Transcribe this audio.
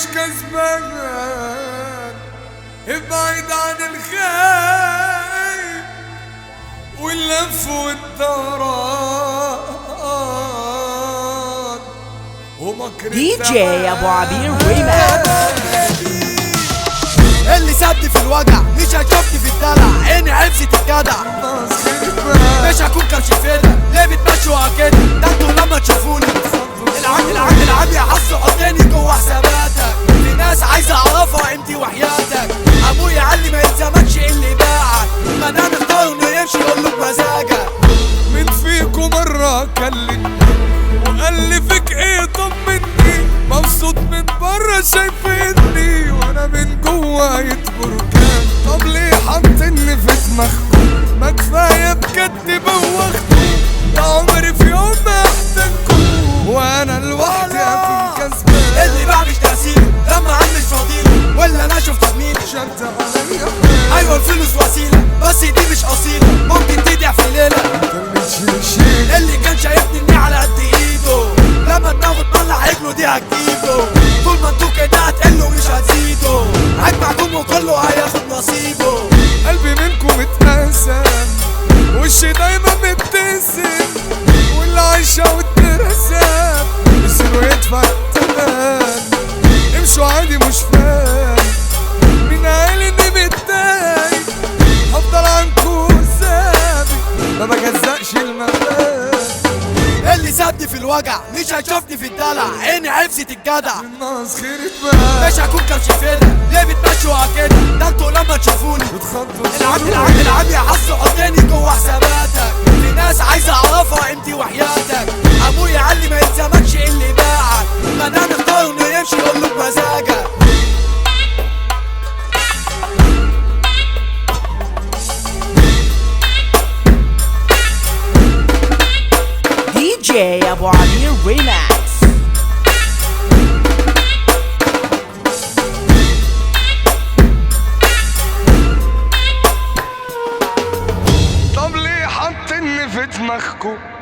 مش كسبان، ابعد عن الخايب واللف والدوران ومكر دي جي ابو عبير ريماكس. اللي سابني في الوجع مش هتشوفني في الدلع، عيني عبسة الجدع مش هكون كرشفيلة. ليه بتمشوا كده؟ ده انتوا لما تشوفوني العم يا حظ حطيني جوه حساباتك. في ناس عايزة اعرفها قيمتي وحياتك. ابويا قال لي ما يلزمكش اللي باعك، ما دام اختاروا انه يمشي يقول له بمزاجك. مين فيكم مرة كلمني وقال لي فيك ايه؟ طمني، مبسوط من بره شايفيني وانا من جوا يتبركان. طب ليه حاطني في دماغكم؟ ما كفايه بجد بوختكم، ده عمري في يوم ما احتاجكم وانا لوحدي اكون كسبان. اللي باع مش تأثيره لما عم مش فاضيله، ولا انا شفت زميلي شد عليا. ايوه الفلوس وسيله بس دي مش اصيله، ممكن تضيع في ليله. اللي كان شايفني اني على قد ايده، لما دماغه تطلع رجله دي هتجيبه. طول ما انتوا كده هتقلوا مش هتزيدوا، هجمعكم وكله هياخد نصيبه. قلبي منكم اتقسم، وشي دايما مبتسم، واللي عايشة واترسم يصيروا يدفع التمن. امشوا عادي مش فاهم، مين قال اني متضايق؟ هفضل عنكوا سابق، ما بجزقش المبادئ. اللي سابني في الوجع مش هيشوفني في الدلع، عيني عبسة الجدع الناس خيرت بقى، مش هكون كرشفيلة. ليه بتمشوا كده؟ ده انتوا لما تشوفوني بتخطوا العم يا حظ حطيني جوه حساباتك. في ناس عايزة اعرفها قيمتي وحياتك. ابويا قال لي ما يلزمكش اللي باعك، ما دام اختاروا انه يمشي يقول له بمزاجك. دي جي ابو عبير ريماكس. طب ليه حاطني في دماغكم؟